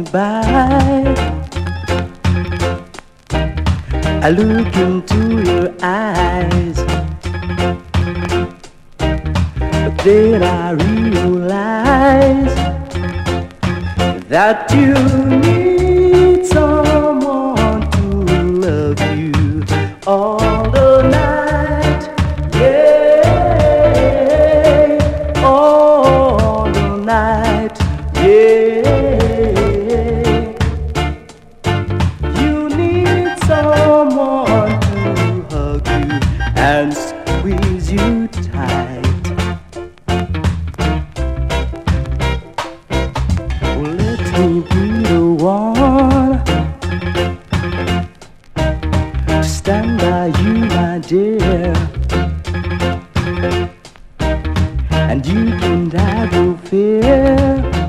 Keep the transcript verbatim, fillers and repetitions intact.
by. I look into your eyes, but then I realize that you need someone to love you all the night, yeah, all the night, yeah. You need someone to hug you and squeeze you tight. Well, let me be the one to stand by you, my dear, and you can have no fear.